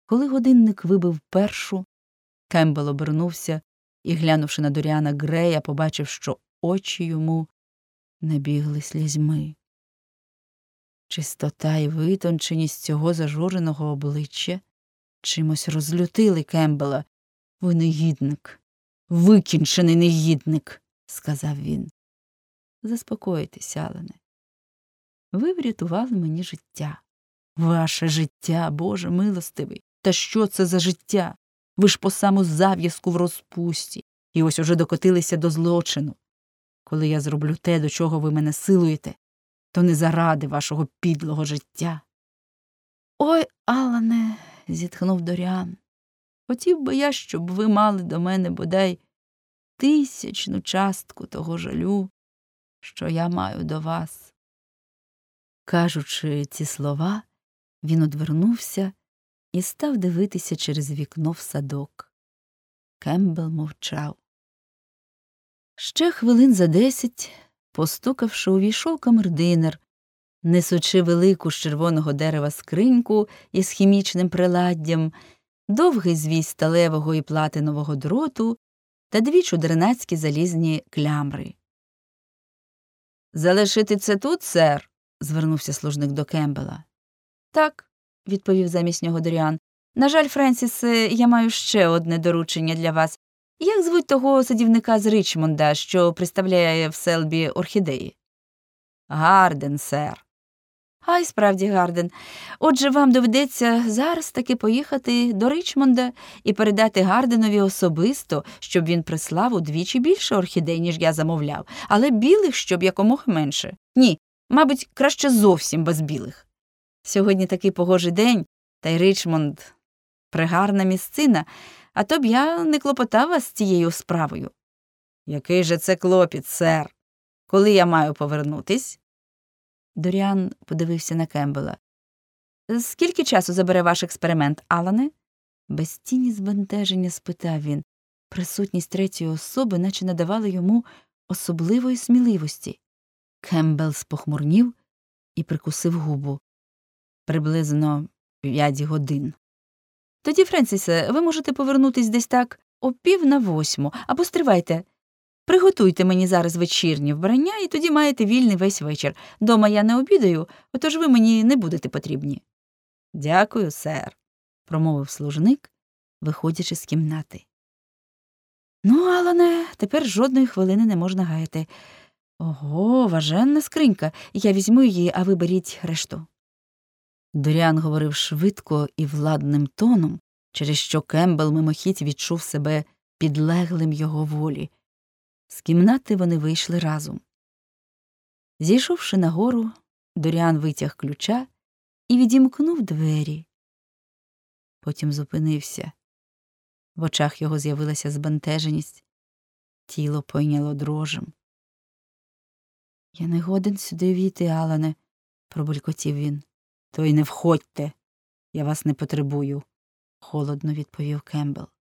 Коли годинник вибив першу, Кембл обернувся і, глянувши на Доріана Грея, побачив, що очі йому набігли слізьми. Чистота і витонченість цього зажуреного обличчя чимось розлютили Кембела. «Ви негідник, викінчений негідник», – сказав він. «Заспокойтесь, Алане. Ви врятували мені життя. Ваше життя, Боже милостивий. Та що це за життя? Ви ж по саму зав'язку в розпусті. І ось уже докотилися до злочину. Коли я зроблю те, до чого ви мене силуєте, то не заради вашого підлого життя». «Ой, Алане», – зітхнув Доріан, – «хотів би я, щоб ви мали до мене бодай 1000 частку того жалю, що я маю до вас». Кажучи ці слова, він одвернувся і став дивитися через вікно в садок. Кембл мовчав. Ще хвилин за 10, постукавши, увійшов камердинер, несучи велику з червоного дерева скриньку із хімічним приладдям, довгий звій сталевого і платинового дроту та 2 чудернацькі залізні клямри. «Залишити це тут, сер?» – звернувся служник до Кембела. «Так», – відповів замість нього Доріан. «На жаль, Френсісе, я маю ще одне доручення для вас. Як звуть того садівника з Ричмонда, що приставляє в Селбі орхідеї?» «Гарден, сер». «А й справді Гарден. Отже, вам доведеться зараз таки поїхати до Ричмонда і передати Гарденові особисто, щоб він прислав удвічі більше орхідей, ніж я замовляв, але білих, щоб якомога менше. Ні, мабуть, краще зовсім без білих. Сьогодні такий погожий день, та й Ричмонд – пригарна місцина, а то б я не клопотав вас з цією справою». «Який же це клопіт, сер? Коли я маю повернутись?» Доріан подивився на Кембела. «Скільки часу забере ваш експеримент, Алане?» Без тіні збентеження спитав він. Присутність третьої особи наче надавала йому особливої сміливості. Кембел спохмурнів і прикусив губу. «Приблизно 5 годин». «Тоді, Френсісе, ви можете повернутись десь так о 7:45, або стривайте. Приготуйте мені зараз вечірнє вбрання, і тоді маєте вільний весь вечір. Дома я не обідаю, отож ви мені не будете потрібні». «Дякую, сер», – промовив служник, виходячи з кімнати. «Ну, Алане, тепер жодної хвилини не можна гаяти. Ого, важенна скринька. Я візьму її, а ви беріть решту». Доріан говорив швидко і владним тоном, через що Кембел мимохідь відчув себе підлеглим його волі. З кімнати вони вийшли разом. Зійшовши нагору, Доріан витяг ключа і відімкнув двері. Потім зупинився. В очах його з'явилася збентеженість, тіло пойняло дрожем. «Я не годен сюди війти, Алане», – пробулькотів він. «То й не входьте, я вас не потребую», – холодно відповів Кембел.